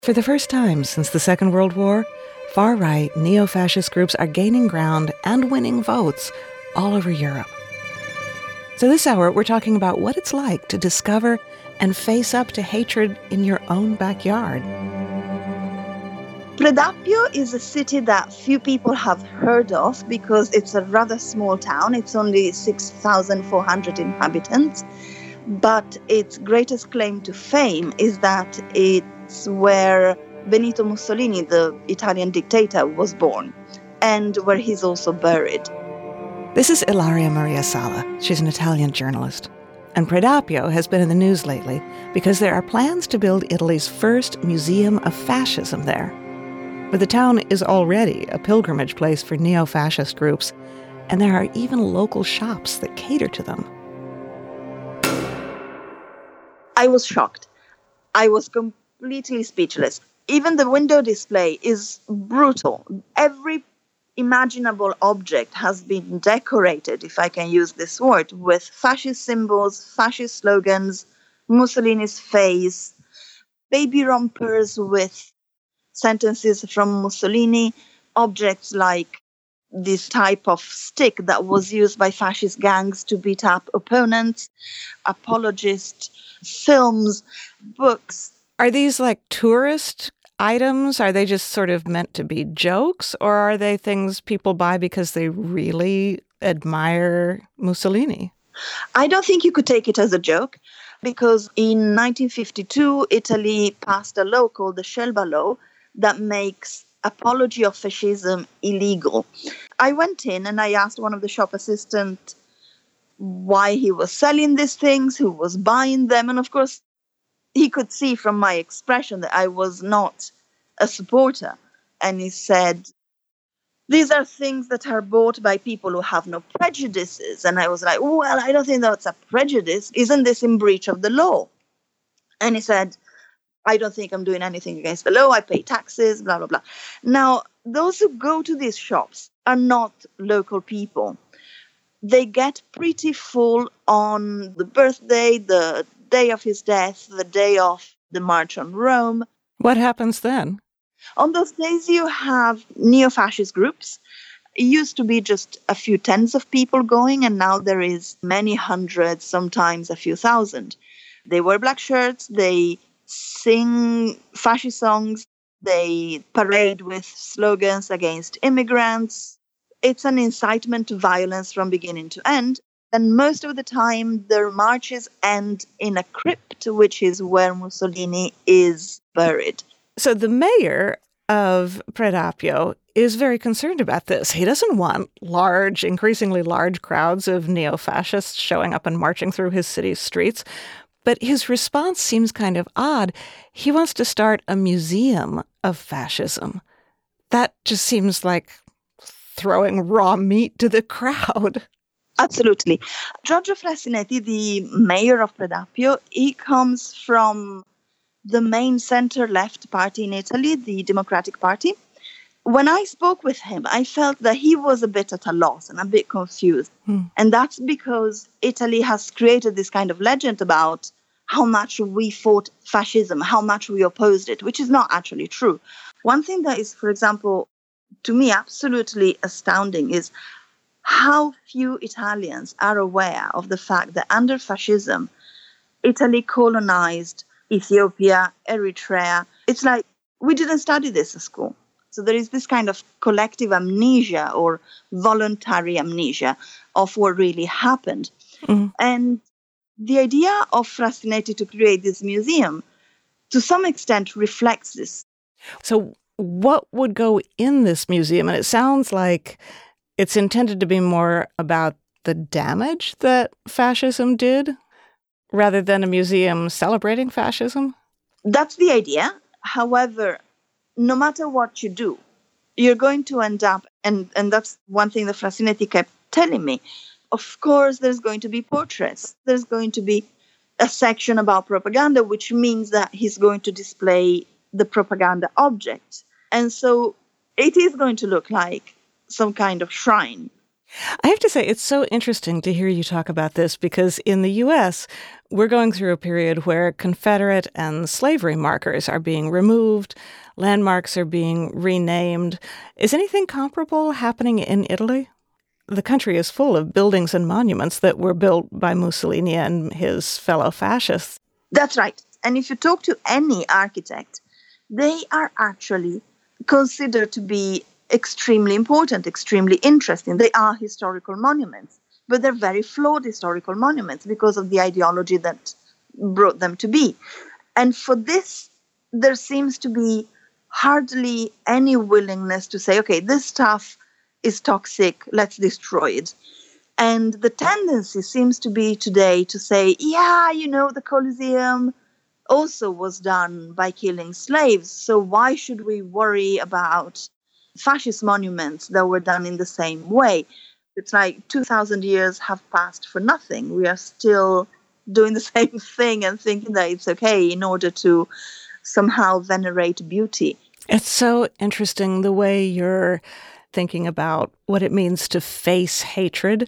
For the first time since the Second World War, far-right neo-fascist groups are gaining ground and winning votes all over Europe. So this hour, we're talking about what it's like to discover and face up to hatred in your own backyard. Predappio is a city that few people have heard of because it's a rather small town. It's only 6,400 inhabitants. But its greatest claim to fame is that it's where Benito Mussolini, the Italian dictator, was born, and where he's also buried. This is Ilaria Maria Sala. She's an Italian journalist. And Predappio has been in the news lately because there are plans to build Italy's first museum of fascism there. But the town is already a pilgrimage place for neo-fascist groups, and there are even local shops that cater to them. I was shocked. I was completely speechless. Even the window display is brutal. Every imaginable object has been decorated, if I can use this word, with fascist symbols, fascist slogans, Mussolini's face, baby rompers with sentences from Mussolini, objects like this type of stick that was used by fascist gangs to beat up opponents, apologists, films, books. Are these like tourist items? Are they just sort of meant to be jokes, or are they things people buy because they really admire Mussolini? I don't think you could take it as a joke, because in 1952, Italy passed a law called the Scelba Law that makes apology of fascism illegal. I went in and I asked one of the shop assistants why he was selling these things, who was buying them. And of course, he could see from my expression that I was not a supporter. And he said, these are things that are bought by people who have no prejudices. And I was like, well, I don't think that's a prejudice. Isn't this in breach of the law? And he said, I don't think I'm doing anything against the law. I pay taxes, blah, blah, blah. Now, those who go to these shops are not local people. They get pretty full on the birthday, the day of his death, the day of the March on Rome. What happens then? On those days, you have neo-fascist groups. It used to be just a few tens of people going, and now there is many hundreds, sometimes a few thousand. They wear black shirts, they sing fascist songs, they parade with slogans against immigrants. It's an incitement to violence from beginning to end. And most of the time, their marches end in a crypt, which is where Mussolini is buried. So the mayor of Predappio is very concerned about this. He doesn't want large, increasingly large crowds of neo-fascists showing up and marching through his city's streets. But his response seems kind of odd. He wants to start a museum of fascism. That just seems like throwing raw meat to the crowd. Absolutely. Giorgio Frassinetti, the mayor of Predappio, he comes from the main center-left party in Italy, the Democratic Party. When I spoke with him, I felt that he was a bit at a loss and a bit confused. And that's because Italy has created this kind of legend about how much we fought fascism, how much we opposed it, which is not actually true. One thing that is, for example, to me absolutely astounding is how few Italians are aware of the fact that under fascism, Italy colonized Ethiopia, Eritrea. It's like we didn't study this at school. So there is this kind of collective amnesia or voluntary amnesia of what really happened. And the idea of Frassinetti to create this museum, to some extent, reflects this. So what would go in this museum? And it sounds like it's intended to be more about the damage that fascism did rather than a museum celebrating fascism? That's the idea. However, no matter what you do, you're going to end up, and that's one thing that Frassinetti kept telling me, of course, there's going to be portraits. There's going to be a section about propaganda, which means that he's going to display the propaganda object. And so it is going to look like some kind of shrine. I have to say, it's so interesting to hear you talk about this because in the U.S., we're going through a period where Confederate and slavery markers are being removed, landmarks are being renamed. Is anything comparable happening in Italy? The country is full of buildings and monuments that were built by Mussolini and his fellow fascists. That's right. And if you talk to any architect, they are actually considered to be extremely important, extremely interesting. They are historical monuments, but they're very flawed historical monuments because of the ideology that brought them to be. And for this, there seems to be hardly any willingness to say, okay, this stuff is toxic, let's destroy it. And the tendency seems to be today to say, yeah, the Colosseum also was done by killing slaves, so why should we worry about fascist monuments that were done in the same way? It's like 2,000 years have passed for nothing. We are still doing the same thing and thinking that it's okay in order to somehow venerate beauty. It's so interesting the way you're thinking about what it means to face hatred.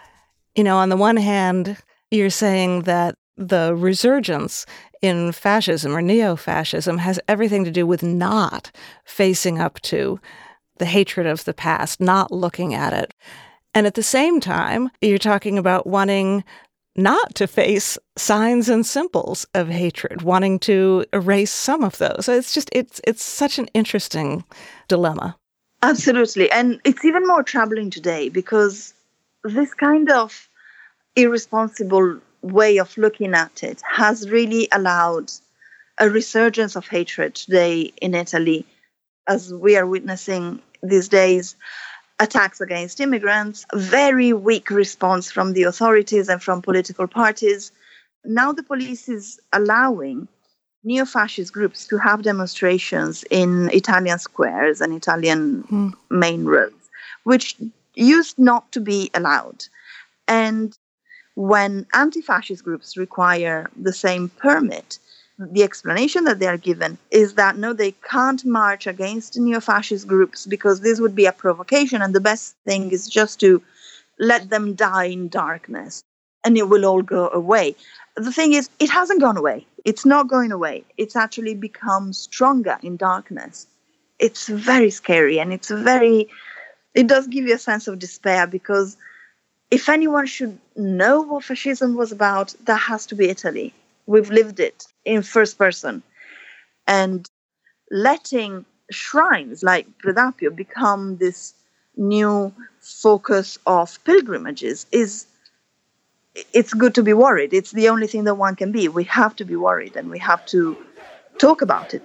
On the one hand, you're saying that the resurgence in fascism or neo-fascism has everything to do with not facing up to the hatred of the past, not looking at it. And at the same time, you're talking about wanting not to face signs and symbols of hatred, wanting to erase some of those. So it's such an interesting dilemma. Absolutely. And it's even more troubling today because this kind of irresponsible way of looking at it has really allowed a resurgence of hatred today in Italy, as we are witnessing these days. Attacks against immigrants, very weak response from the authorities and from political parties. Now the police is allowing neo-fascist groups to have demonstrations in Italian squares and Italian main roads, which used not to be allowed. And when anti-fascist groups require the same permit, the explanation that they are given is that no, they can't march against neo-fascist groups because this would be a provocation, and the best thing is just to let them die in darkness and it will all go away. The thing is, it hasn't gone away. It's not going away. It's actually become stronger in darkness. It's very scary, and it does give you a sense of despair, because if anyone should know what fascism was about, that has to be Italy. We've lived it in first person. And letting shrines like Predappio become this new focus of pilgrimages it's good to be worried. It's the only thing that one can be. We have to be worried, and we have to talk about it.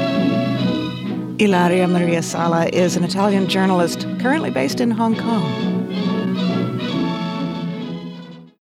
Ilaria Maria Sala is an Italian journalist currently based in Hong Kong.